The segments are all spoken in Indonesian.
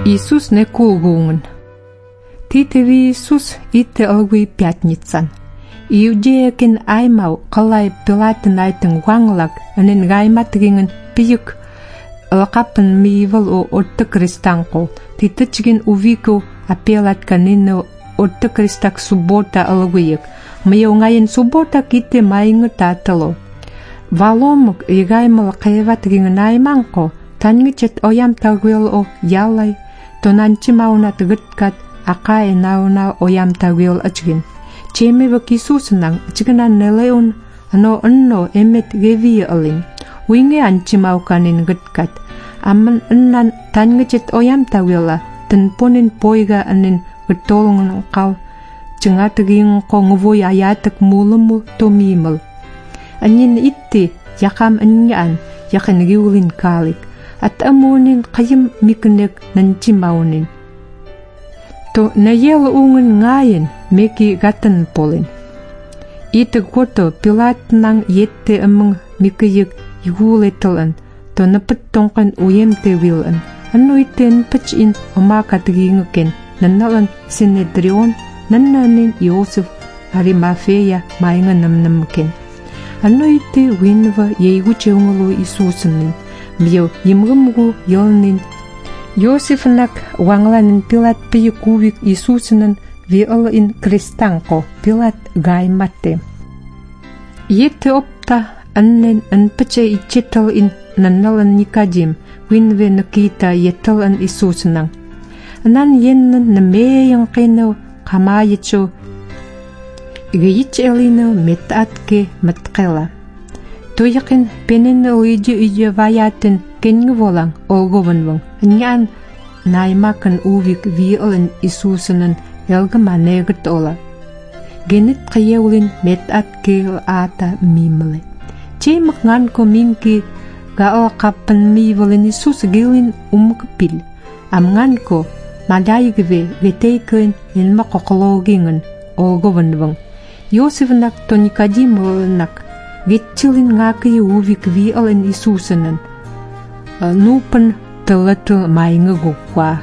Иисус не кулгунган. Титеви Иисус итте алгуи пятницан. Иудеякин аймау қалай Пилатын айтын ванглак анен гайматгинген пиюк лақапын миивал о отты крестанқол. Титачгин увику апелатканинно отты крестак суббота алгуик. Маяунгайын суббота китте майнгы татало. Валомук игаймал қайватгинген айманқо. Тангичет оям тагвил о ялай. Тонанчи маунат гыткат акай науна оям тагвил ачгин. Чемевок Иисуснан ачгинан нелеун ано анно эмет геви алин. Уинге анчимауканин гыткат. Амман аннан тангичет оям тагвила тенпонин пойга анин гыттолунган қал. Чыңатыгин қоңвой аятык мулыму томимыл. Анин итти якам аньян якын гиулин калик. At amunin kayim miknek nanchimaunin. To nayel ungen ngayen meki gatan polin. Ite goto Pilat nang yette amang mikiyik yuguletelan. To napet tongkan uyemte wilan. Ano iten pachin omakatginguken. Nanalan Sinedrion nananin Yosef Arimafeya mainga namnamken. Ano ite winva yeigucheungalo Isusanin. Мио имгымгу ёлнин Йосифнак вангланин Пилат пиюкувик Иисусинын виыл ин крестанко Пилат гайматте. Етте опта аннен анпаче ичетал ин нанналан Никодим винве накита еттал ан Иисусинан. Анан йеннен намеян қино камаячо геич элино метатке маткела. Тоякин пенен уйди ваятын кенги волан олгованван. Нян наймакан увик виылын Иисусынын элгама негрт ола. Генет қиеулин метат кел ата мимле. Чеймак нганко минки гаал каппан миволин Иисус гилин умгпил. Ам нганко мадайгве ветейкын элма қоқлогингын олгованван. Йосифнак то Никодимовнак Ветчилин ngaki увик виален Иисусанан. Нупан талату майнга гуква.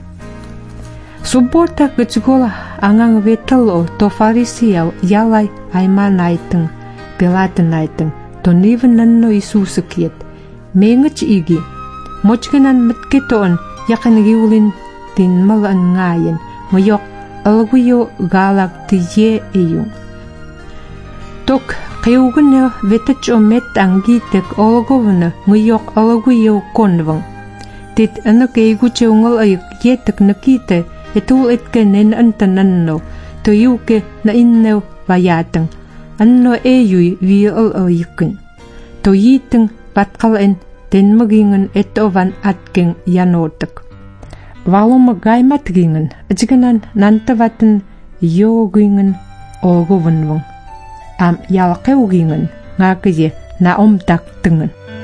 Суббота гачгола анgang ветало то фарисияу ялай айма найтын, Пилатын найтын, то нивен нанно Иисуса киет. Менгач иги. Мочгинан миткетоон якын гиулин тинмал ан ngayen. Моёк алгуйо галак тие эюн. Ток Қиугына ветач омет ангитек олговна мыйок алгуйо конван. Тит анак эйгуче унгал айк етек наките этул эткенен антананно то юке на иннеу ваятан. Анно эюй виал айкын. То йитен баткален тенмагingen этован аткен янотек. Валома гайматгingen ачганан нантаватын йогingen олговнван. Am yalqewgingen ngakje na omtaktingen.